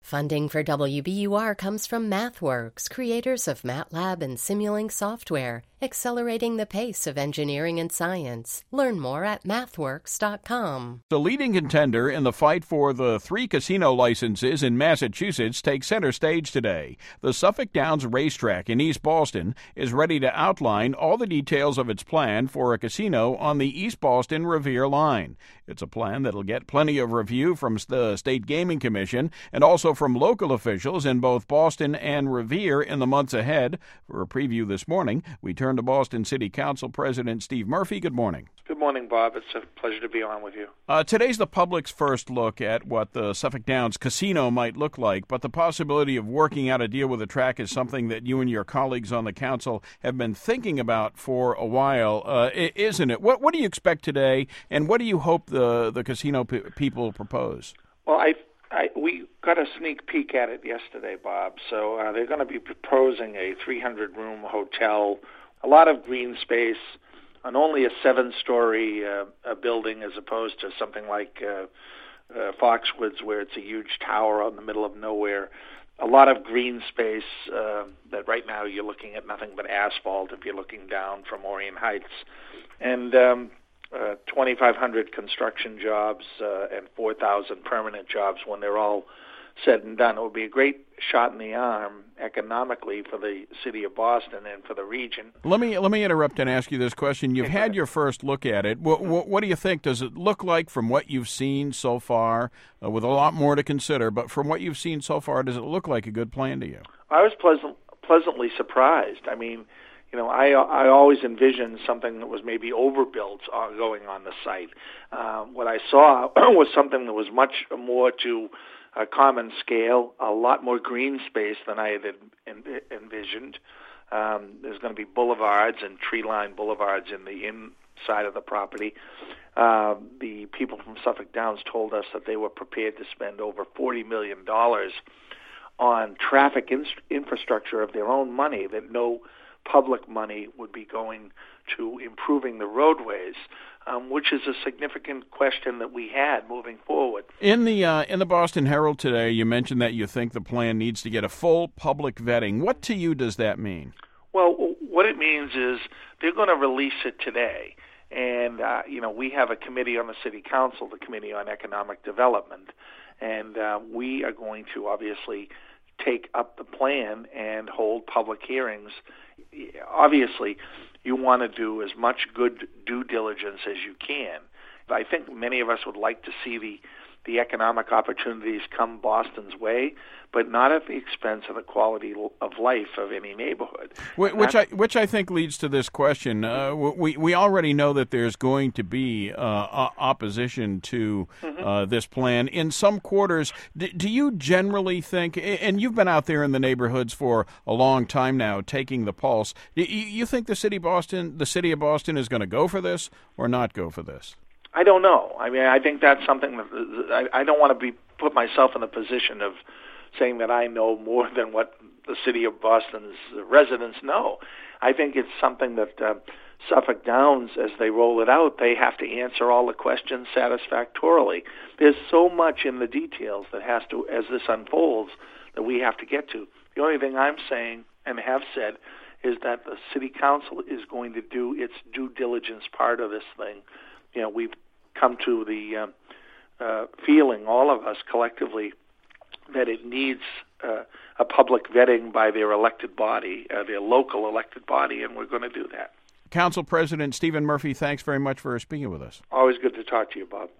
Funding for WBUR comes from MathWorks, creators of MATLAB and Simulink software, accelerating the pace of engineering and science. Learn more at mathworks.com. The leading contender in the fight for the 3 casino licenses in Massachusetts takes center stage today. The Suffolk Downs Racetrack in East Boston is ready to outline all the details of its plan for a casino on the East Boston Revere line. It's a plan that'll get plenty of review from the State Gaming Commission and also from local officials in both Boston and Revere in the months ahead. For a preview this morning, we turn to Boston City Council President Steve Murphy. Good morning. Good morning, Bob. It's a pleasure to be on with you. Today's the public's first look at what the Suffolk Downs Casino might look like, but the possibility of working out a deal with the track is something that you and your colleagues on the council have been thinking about for a while, isn't it? What do you expect today, and what do you hope the casino people propose? Well, we got a sneak peek at it yesterday, Bob. So they're going to be proposing a 300-room hotel, a lot of green space, on only a 7-story building as opposed to something like Foxwoods, where it's a huge tower out in the middle of nowhere. A lot of green space that right now you're looking at nothing but asphalt if you're looking down from Orient Heights. And 2,500 construction jobs and 4,000 permanent jobs when they're all said and done. It would be a great shot in the arm economically for the city of Boston and for the region. Let me interrupt and ask you this question. You've had your first look at it. What do you think? Does it look like, from what you've seen so far, with a lot more to consider, but from what you've seen so far, does it look like a good plan to you? I was pleasantly surprised. I mean, I always envisioned something that was maybe overbuilt going on the site. What I saw was something that was much more to a common scale, a lot more green space than I had envisioned. There's going to be boulevards and tree-lined boulevards in the inside of the property. The people from Suffolk Downs told us that they were prepared to spend over $40 million on traffic infrastructure of their own money, that no public money would be going to improving the roadways, which is a significant question that we had moving forward. In the Boston Herald today, you mentioned that you think the plan needs to get a full public vetting. What to you does that mean? Well, what it means is they're going to release it today. And, we have a committee on the City Council, the Committee on Economic Development, and we are going to obviously take up the plan and hold public hearings. Obviously, you want to do as much good due diligence as you can. I think many of us would like to see the economic opportunities come Boston's way, but not at the expense of the quality of life of any neighborhood. Which I think leads to this question. We already know that there's going to be opposition to this plan in some quarters. Do you generally think, and you've been out there in the neighborhoods for a long time now, taking the pulse, you think the city of Boston is going to go for this or not go for this? I don't know. I mean, I think that's something that I don't want to put myself in the position of saying that I know more than what the city of Boston's residents know. I think it's something that Suffolk Downs, as they roll it out, they have to answer all the questions satisfactorily. There's so much in the details that has to, as this unfolds, that we have to get to. The only thing I'm saying and have said is that the city council is going to do its due diligence part of this thing. We've come to the feeling, all of us collectively, that it needs a public vetting by their elected body, their local elected body, and we're going to do that. Council President Stephen Murphy, thanks very much for speaking with us. Always good to talk to you, Bob.